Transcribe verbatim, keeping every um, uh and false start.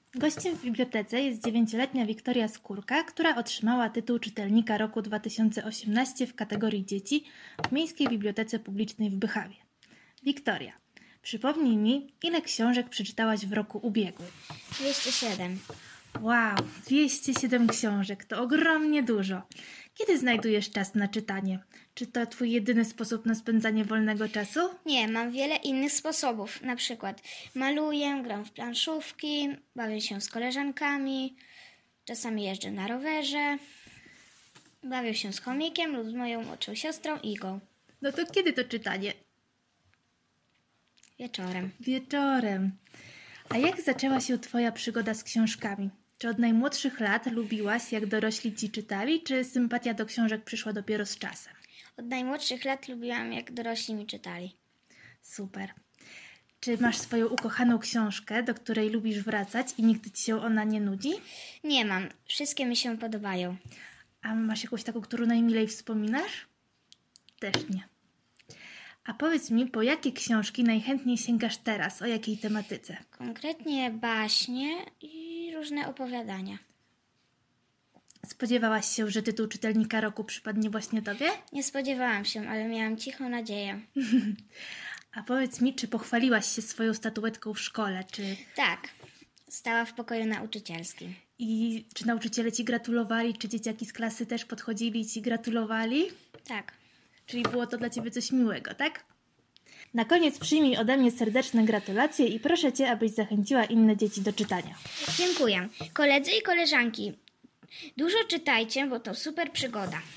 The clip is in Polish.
Gościem w bibliotece jest dziewięcioletnia Wiktoria Skórka, która otrzymała tytuł Czytelnika Roku dwa tysiące osiemnaście w kategorii dzieci w Miejskiej Bibliotece Publicznej w Bychawie. Wiktoria, przypomnij mi, ile książek przeczytałaś w roku ubiegłym? dwieście siedem. Wow, dwieście siedem książek, to ogromnie dużo. Kiedy znajdujesz czas na czytanie? Czy to twój jedyny sposób na spędzanie wolnego czasu? Nie, mam wiele innych sposobów. Na przykład maluję, gram w planszówki, bawię się z koleżankami, czasami jeżdżę na rowerze, bawię się z chomikiem lub z moją młodszą siostrą Igą. No to kiedy to czytanie? Wieczorem. Wieczorem. A jak zaczęła się twoja przygoda z książkami? Czy od najmłodszych lat lubiłaś, jak dorośli ci czytali, czy sympatia do książek przyszła dopiero z czasem? Od najmłodszych lat lubiłam, jak dorośli mi czytali. Super. Czy masz swoją ukochaną książkę, do której lubisz wracać i nigdy ci się ona nie nudzi? Nie mam. Wszystkie mi się podobają. A masz jakąś taką, którą najmilej wspominasz? Też nie. A powiedz mi, po jakie książki najchętniej sięgasz teraz? O jakiej tematyce? Konkretnie baśnie i różne opowiadania. Spodziewałaś się, że tytuł Czytelnika Roku przypadnie właśnie tobie? Nie spodziewałam się, ale miałam cichą nadzieję. A powiedz mi, czy pochwaliłaś się swoją statuetką w szkole? Czy... Tak. Stała w pokoju nauczycielskim. I czy nauczyciele ci gratulowali? Czy dzieciaki z klasy też podchodzili i ci gratulowali? Tak. Czyli było to dla ciebie coś miłego, tak? Na koniec przyjmij ode mnie serdeczne gratulacje i proszę cię, abyś zachęciła inne dzieci do czytania. Dziękuję. Koledzy i koleżanki, dużo czytajcie, bo to super przygoda.